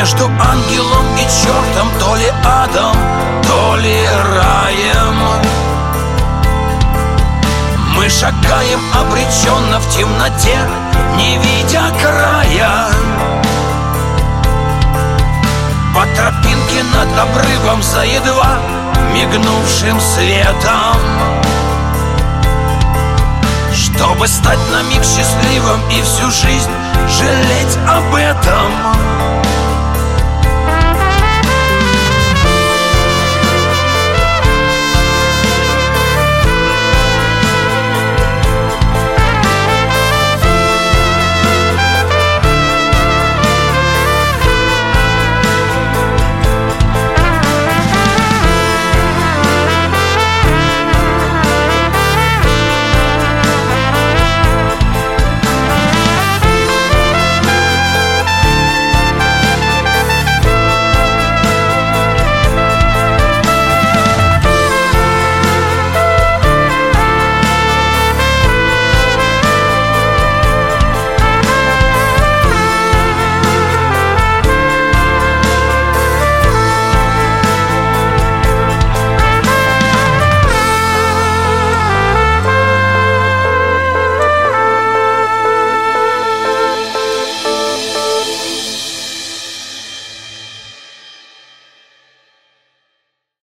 Между ангелом и чертом, то ли адом, то ли раем. Мы шагаем обреченно в темноте, не видя края. По тропинке над обрывом за едва мигнувшим светом, чтобы стать на миг счастливым и всю жизнь жалеть об этом.